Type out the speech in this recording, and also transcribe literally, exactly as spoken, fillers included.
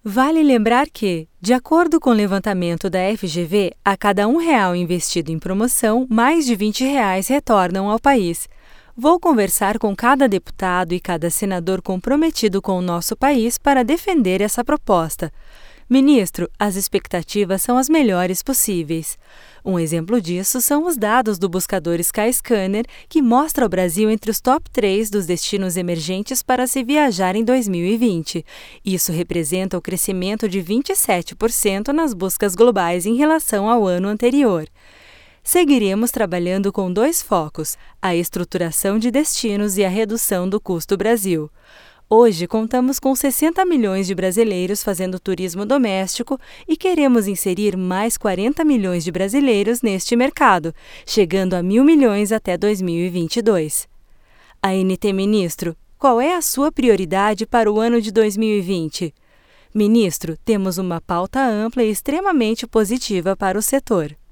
Vale lembrar que, de acordo com o levantamento da F G V, a cada um real investido em promoção, mais de vinte reais retornam ao país. Vou conversar com cada deputado e cada senador comprometido com o nosso país para defender essa proposta. Ministro, as expectativas são as melhores possíveis. Um exemplo disso são os dados do buscador Skyscanner, que mostra o Brasil entre os top três dos destinos emergentes para se viajar em dois mil e vinte. Isso representa o crescimento de vinte e sete por cento nas buscas globais em relação ao ano anterior. Seguiremos trabalhando com dois focos: a estruturação de destinos e a redução do custo Brasil. Hoje, contamos com sessenta milhões de brasileiros fazendo turismo doméstico e queremos inserir mais quarenta milhões de brasileiros neste mercado, chegando a mil milhões até dois mil e vinte e dois. A N T Ministro, qual é a sua prioridade para o ano de dois mil e vinte? Ministro, temos uma pauta ampla e extremamente positiva para o setor.